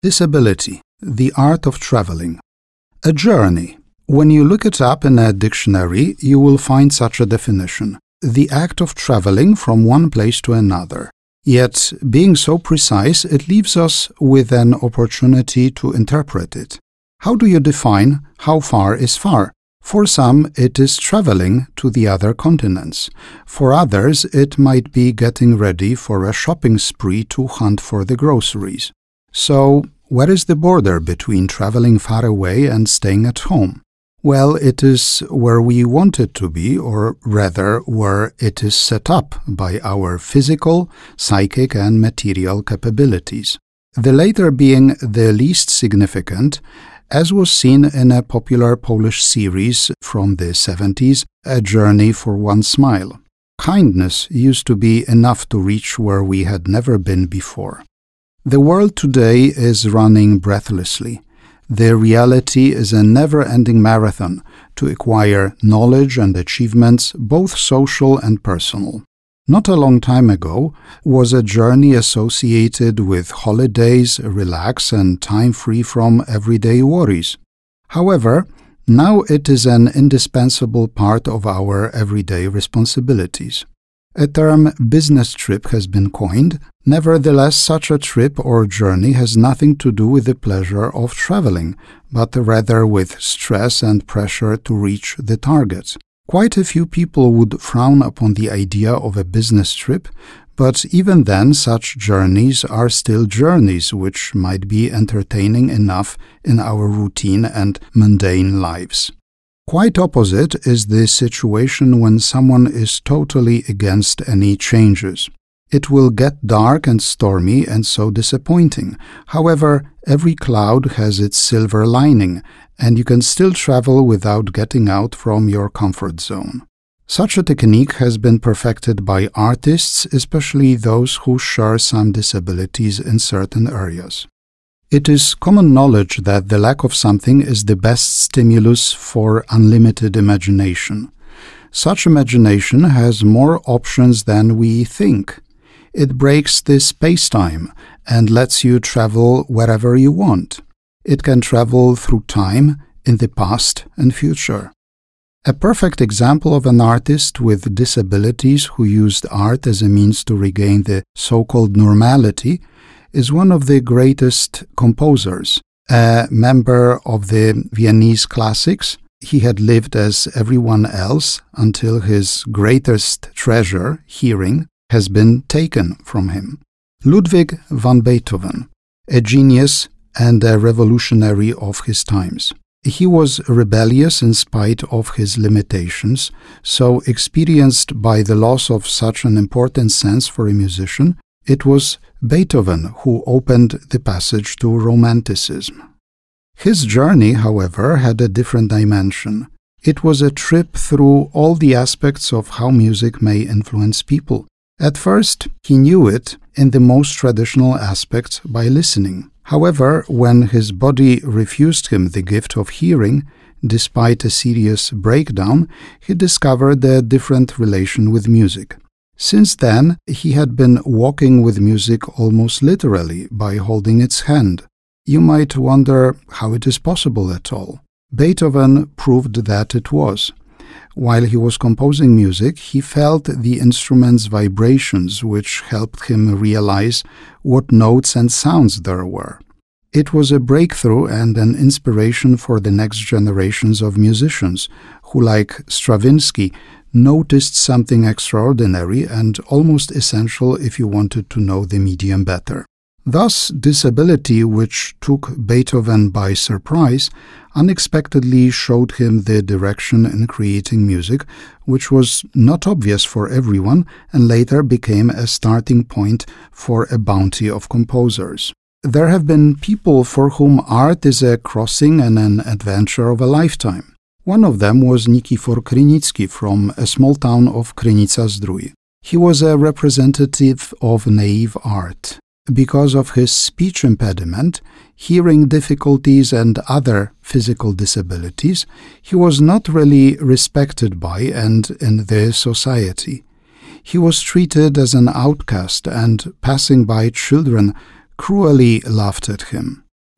Disability, the art of traveling. A journey. When you look it up in a dictionary, you will find such a definition: the act of traveling from one place to another. Yet, being so precise, it leaves us with an opportunity to interpret it. How do you define how far is far? For some, it is traveling to the other continents. For others, it might be getting ready for a shopping spree to hunt for the groceries. So, where is the border between traveling far away and staying at home? Well, it is where we want it to be, or rather, where it is set up by our physical, psychic, and material capabilities. The latter being the least significant, as was seen in a popular Polish series from the 70s, A Journey for One Smile. Kindness used to be enough to reach where we had never been before. The world today is running breathlessly. The reality is a never-ending marathon to acquire knowledge and achievements, both social and personal. Not a long time ago was a journey associated with holidays, relax, and time free from everyday worries. However, now it is an indispensable part of our everyday responsibilities. A term business trip has been coined. Nevertheless, such a trip or journey has nothing to do with the pleasure of traveling, but rather with stress and pressure to reach the target. Quite a few people would frown upon the idea of a business trip, but even then such journeys are still journeys which might be entertaining enough in our routine and mundane lives. Quite opposite is the situation when someone is totally against any changes. It will get dark and stormy and so disappointing. However, every cloud has its silver lining, and you can still travel without getting out from your comfort zone. Such a technique has been perfected by artists, especially those who share some disabilities in certain areas. It is common knowledge that the lack of something is the best stimulus for unlimited imagination. Such imagination has more options than we think. It breaks the space-time and lets you travel wherever you want. It can travel through time, in the past and future. A perfect example of an artist with disabilities who used art as a means to regain the so-called normality is one of the greatest composers. A member of the Viennese classics, he had lived as everyone else until his greatest treasure, hearing, has been taken from him. Ludwig van Beethoven, a genius and a revolutionary of his times. He was rebellious in spite of his limitations, so experienced by the loss of such an important sense for a musician, it was Beethoven who opened the passage to Romanticism. His journey, however, had a different dimension. It was a trip through all the aspects of how music may influence people. At first, he knew it in the most traditional aspects by listening. However, when his body refused him the gift of hearing, despite a serious breakdown, he discovered a different relation with music. Since then, he had been walking with music almost literally by holding its hand. You might wonder how it is possible at all. Beethoven proved that it was. While he was composing music, he felt the instrument's vibrations, which helped him realize what notes and sounds there were. It was a breakthrough and an inspiration for the next generations of musicians, who, like Stravinsky, noticed something extraordinary and almost essential if you wanted to know the medium better. Thus, disability, which took Beethoven by surprise, unexpectedly showed him the direction in creating music, which was not obvious for everyone and later became a starting point for a bounty of composers. There have been people for whom art is a crossing and an adventure of a lifetime. One of them was Nikifor Krynicki from a small town of Krynica-Zdrój. He was a representative of naive art. Because of his speech impediment, hearing difficulties and other physical disabilities, he was not really respected by and in the society. He was treated as an outcast, and passing by children cruelly laughed at him.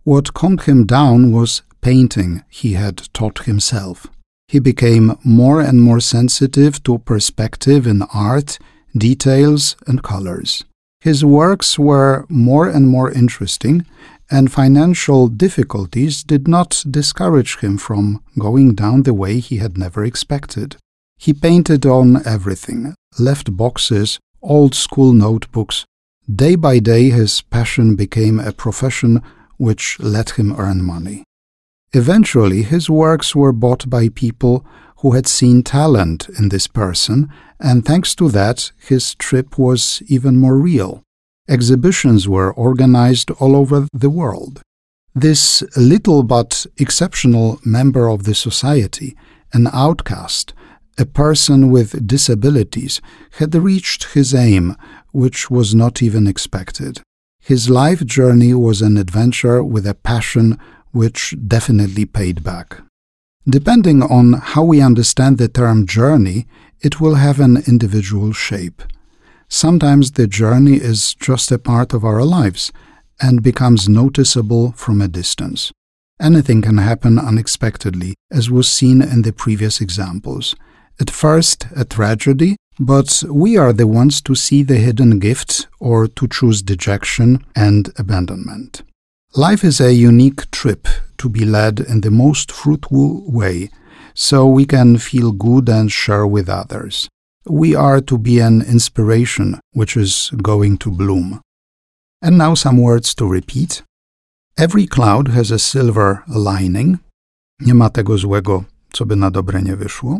What calmed him down was painting he had taught himself. He became more and more sensitive to perspective in art, details, and colors. His works were more and more interesting, and financial difficulties did not discourage him from going down the way he had never expected. He painted on everything, left boxes, old school notebooks. Day by day his passion became a profession which let him earn money. Eventually his works were bought by people who had seen talent in this person, and thanks to that his trip was even more real. Exhibitions were organized all over the world. This little but exceptional member of the society, an outcast, a person with disabilities, had reached his aim, which was not even expected. His life journey was an adventure with a passion which definitely paid back. Depending on how we understand the term journey, it will have an individual shape. Sometimes the journey is just a part of our lives and becomes noticeable from a distance. Anything can happen unexpectedly, as was seen in the previous examples. At first, a tragedy, but we are the ones to see the hidden gift or to choose dejection and abandonment. Life is a unique trip to be led in the most fruitful way, so we can feel good and share with others. We are to be an inspiration which is going to bloom. And now some words to repeat. Every cloud has a silver lining. Nie ma tego złego, co by na dobre nie wyszło.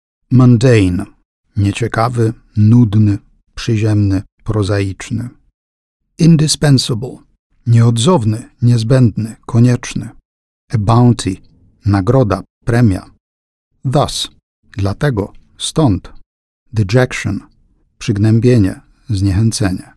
Mundane. Nieciekawy, nudny, przyziemny, prozaiczny. Indispensable. Nieodzowny, niezbędny, konieczny. A bounty. Nagroda, premia. Thus. Dlatego. Stąd. Dejection. Przygnębienie, zniechęcenie.